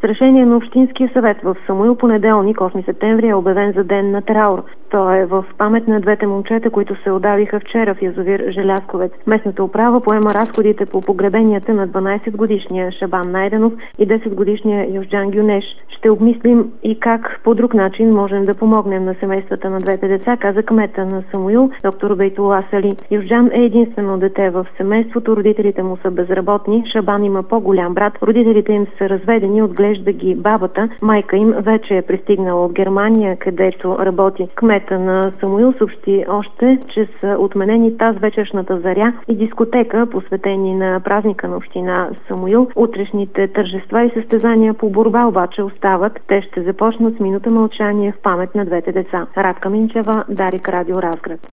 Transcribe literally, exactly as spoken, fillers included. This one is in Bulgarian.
решение на Общинския съвет в Самуил понеделник, осми септември, е обявен за ден на траур. То е в памет на двете момчета, които се удавиха вчера в язовир Желязковец. Местната управа поема разходите по погребенията на дванайсетгодишния Шабан Найденов и десетгодишния Юзджан Гюнеш. Ще обмислим и как по друг начин можем да помогнем на семействата на двете деца, каза кмета на Самуил, доктор Бейтула Сали. Юзджан е единствено дете в семейството, родителите му са безработни, Шабан има по-голям брат, родителите им са разведени, отглежда ги бабата, майка им вече е пристигнала от Германия, където работи. Кмета на Самуил съобщи още, че са отменени таз вечершната заря и дискотека, посветени на празника на община Самуил. Утрешните тържества и състезания по борба обаче остават. Те ще започнат с минута мълчание в памет на двете деца. Радка Минчева, Дарик, Радио Разград.